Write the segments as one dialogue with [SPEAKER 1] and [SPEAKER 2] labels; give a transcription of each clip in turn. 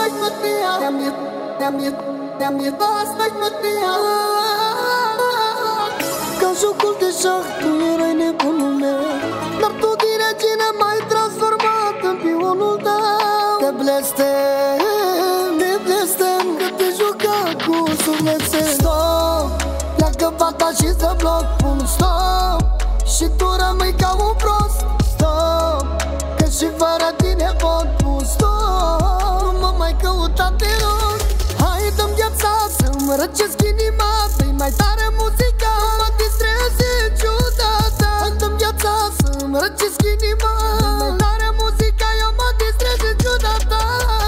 [SPEAKER 1] Ca jocul de șah, tu erai nebunul meu, dar tu din regine m-ai transformat în pionul tău. Te blestem, că te juca cu suflete. Stop, pleacă fata și să bloc, pun stop, și tu rămâi ca un prost. Stop, că și fără tine pot pun stop. Nu mă mai căuta, te rog. Hai, dă-mi viața să-mi răcesc inima, dă-i mai tare muzica, mă distreze ciudată. Hai, dă-mi viața să-mi răcesc inima, dă-i mai tare muzica, eu mă distreze ciudată.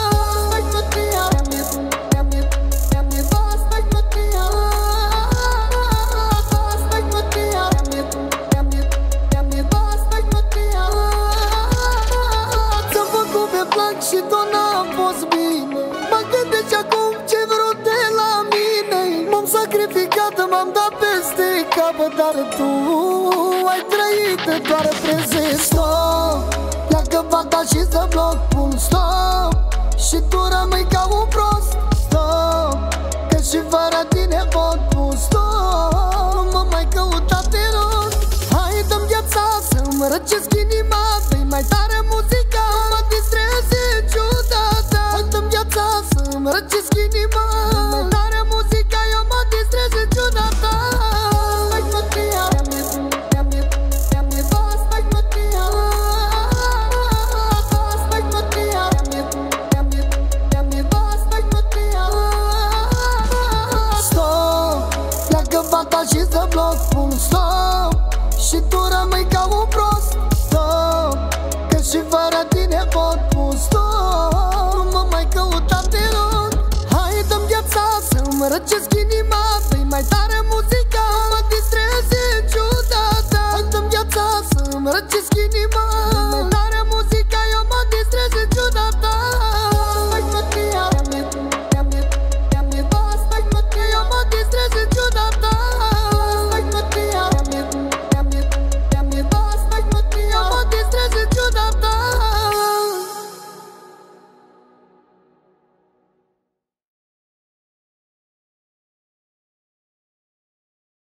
[SPEAKER 1] Și tot n-am fost bine, mă gândesc acum ce vreau de la mine. M-am sacrificat, m-am dat peste capăt, dar tu ai trăit doar prezent. Stop, pleacă fata și să bloc, pun stop, și tu rămâi ca un prost. Stop, că și fără tine pot pun stop. Nu mă mai căuta, te rog. Hai, dă-mi viața să-mi răcesc inima, dă-i mai tare muzica, mă distreze ciudată. Hai, dă-mi viața să-mi răcesc inima, dă-i mai tare muzica, eu mă distreze ciudată. Stop, pleacă fata și să bloc, pun stop, și tu rămâi ca un prost. Stop, că și fără tine pot pun stop. Nu mă mai căuta, te rog. Hai, dă-mi viața să-mi răcesc inima, dă-i mai tare muzica, mă distreze ciudată. Hai, dă-mi viața să-mi răcesc